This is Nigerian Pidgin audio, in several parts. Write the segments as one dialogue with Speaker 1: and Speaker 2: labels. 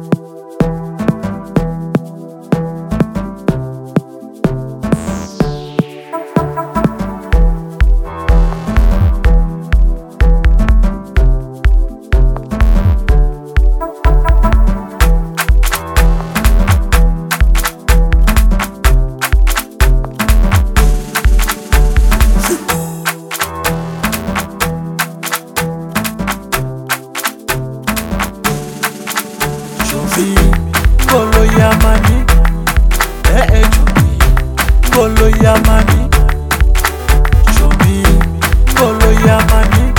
Speaker 1: Bolo Yamani, Bolo Yamani, Shomi, Bolo Yamani,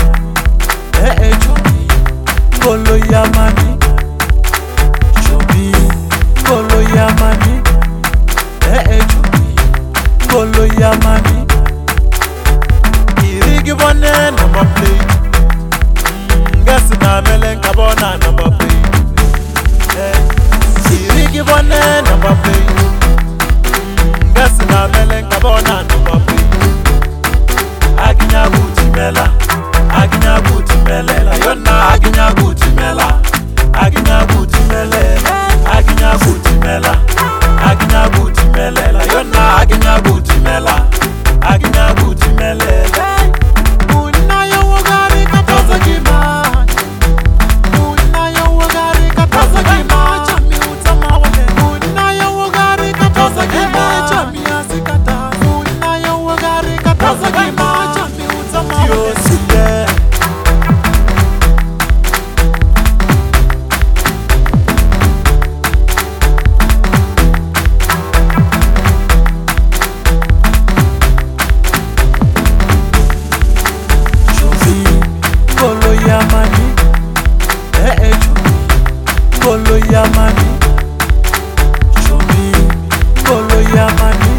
Speaker 1: Bolo Yamani, Shomi, Bolo Yamani, Bolo Yamani, Irigi Bone number play, Gasina Melen Kabona number play. Irigi Bone number play, Gasina Melen Kabona number play. Aginya Guti Mela, Aginya Guti Melela, Yona Aginya Guti Mela, Aginya Guti Melela, Aginya Guti Mela, Aginya Guti Melela, Yona Aginya Guti Mela, Aginya Guti Melela. Una yo wagari kataza gima, una yo wagari kataza gima, chami utama wale. Una yo wagari kataza gima, chami asikata. Una yo wagari kataza gima, chami utama wale. Yo siye. Bolo Yamani, Bolo Yamani, Shomi, Bolo Yamani,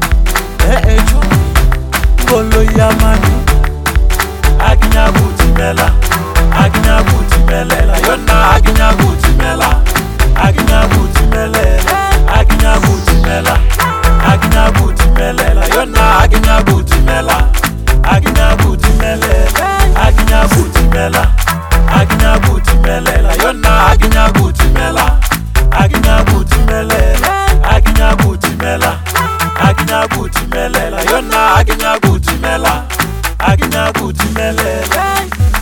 Speaker 1: Bolo Yamani, Aginya Guti Mela, Aginya Guti Melela, Yona Aginya Guti Mela, Aginya Guti Melela, Aginya Guti Mela, Aginya Guti Melela, Yona Aginya Guti Mela, Aginya Guti Melela. Aginya Guti Mela, Aginya Guti Melela, Yona Aginya Guti Mela, Aginya Guti Melela, Aginya Guti Mela, Aginya Guti Melela, Yona Aginya Guti Mela, Aginya Guti Melela.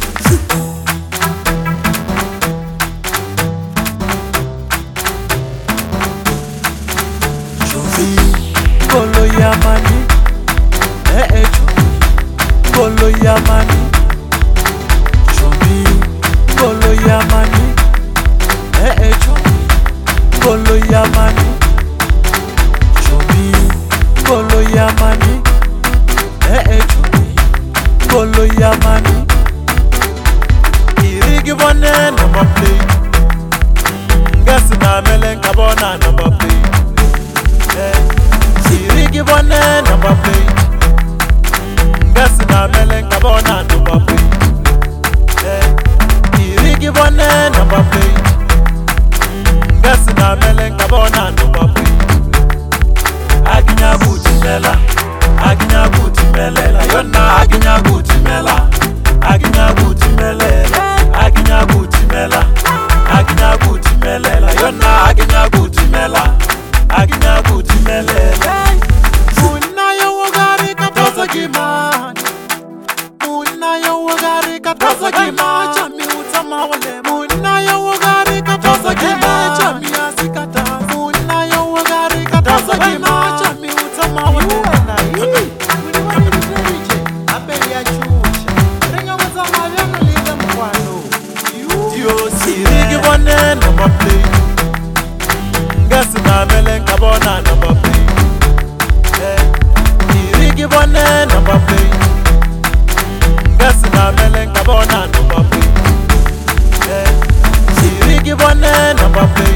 Speaker 1: Shomi, Bolo Yamani, Bolo Yamani. Bolo Yamani, Bolo Yamani, Shomi, Bolo Yamani, Bolo Yamani. Irigi Bone number play, Gasina Melen Kabona number play. Irigi Bone number play, Gasina Melen Kabona number play. Irigi Bone number play, Gasina Melen Kabona number play. Aginya Guti Mela, Aginya Guti Melela, Yona Aginya Guti Mela, Aginya Guti Melela, Aginya Guti Mela, Aginya Guti Melela, Yona Aginya Guti Mela, Aginya Guti Melela. Una yo wagari kataza gima, una yo wagari kataza gima, chami utama wale. Una yo wagari kataza gima, chami asikata. Una yo wagari kataza gima, chami utama wale. Irigi Bone number play, Gasina Melen Kabona number play. Irigi Bone number play, Gasina Melen Kabona number play. Irigi Bone number play,